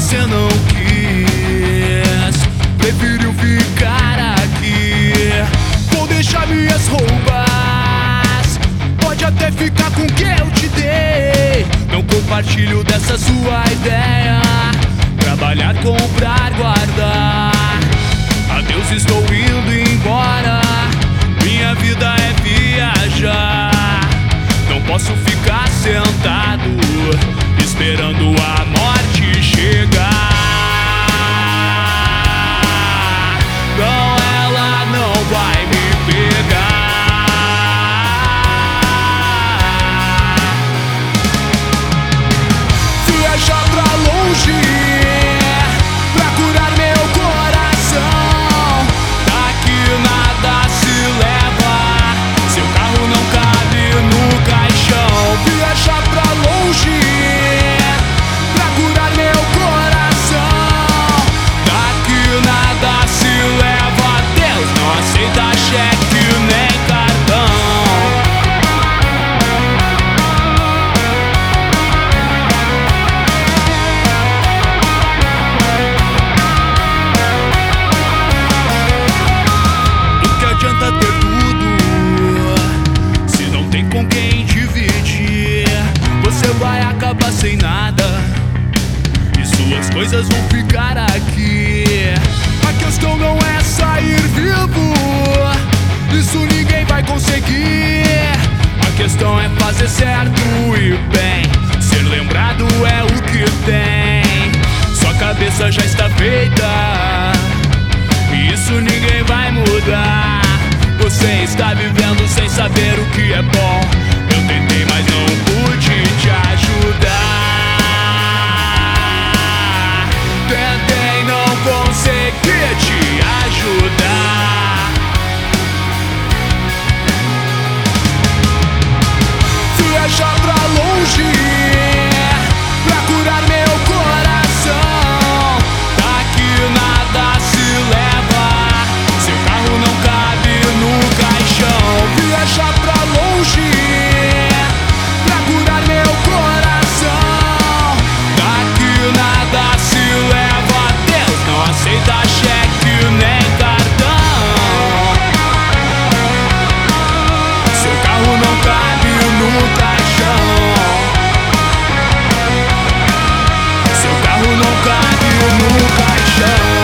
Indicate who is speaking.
Speaker 1: você não quis, preferiu ficar aqui. Vou deixar minhas roupas, pode até ficar com o que eu te dei. Não compartilho dessa sua ideia, trabalhar, comprar, guardar. Adeus, estou indo embora, minha vida é viajar. Não posso ficar sentado esperando a morte chegar. Não, ela não vai me pegar. Viajar pra longe pra curar meu coração. Daqui nada se leva, seu carro não cabe no caixão. Viajar pra longe pra curar meu coração. Daqui nada se leva, Deus não aceita cheque nem cartão. Do que adianta ter tudo se não tem com quem dividir? Você vai acabar sem nada e suas coisas vão ficar aqui. A questão não é sair vivo, isso ninguém vai conseguir. A questão é fazer certo e bem, ser lembrado é o que tem. Sua cabeça já está feita, e isso ninguém vai mudar. Você está vivendo sem saber o que é bom. Eu tentei, mas não pude te ajudar. Tentei, não consegui te ajudar. Viajar pra longe pra curar meu coração. Daqui nada se leva, seu carro não cabe no caixão. Viajar pra longe pra curar meu coração. Daqui nada se leva, Deus não aceita cheque nem cartão. Seu carro não cabe no caixão. Seu carro não cabe no caixão.